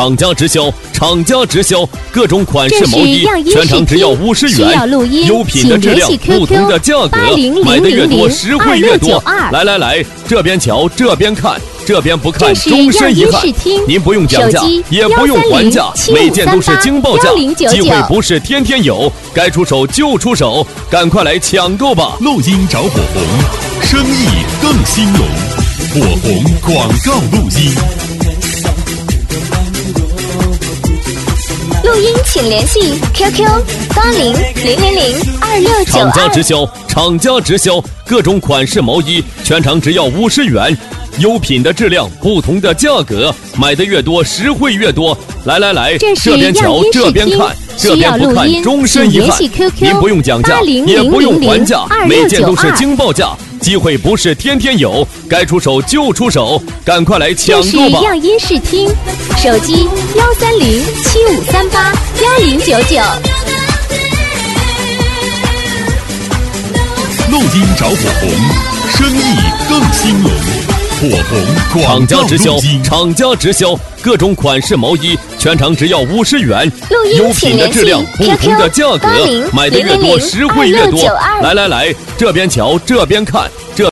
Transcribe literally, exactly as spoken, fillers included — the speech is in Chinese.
厂家直销，厂家直销，各种款式毛衣，全场只要五十元，优品的质量，不同的价格，买的越多实惠越多。来来来，这边瞧，这边看，这边不看终身遗憾。您不用讲价，也不用还价，每件都是惊爆价，机会不是天天有，该出手就出手，赶快来抢购吧！ 录音找火红，生意更兴隆，火红广告录音。 录音请联系 Q Q 八零零零零二六九二。 厂家直销，厂家直销，各种款式毛衣，全场只要五十元，优品的质量，不同的价格，买的越多实惠越多。来来来，这边瞧，这边看，这边不看终身遗憾。您不用讲价，也不用还价，每件都是惊爆价，机会不是天天有，该出手就出手，赶快来抢购吧！ 这是样音视听，手机幺三零七五三八幺零九九。 录音找火红，生意更兴隆。火红广告直销， 录音。 厂家直销，各种款式毛衣，全场只要五十元，优品的质量，不同的价格，买的越多实惠越多。来来来，这边瞧，这边看，这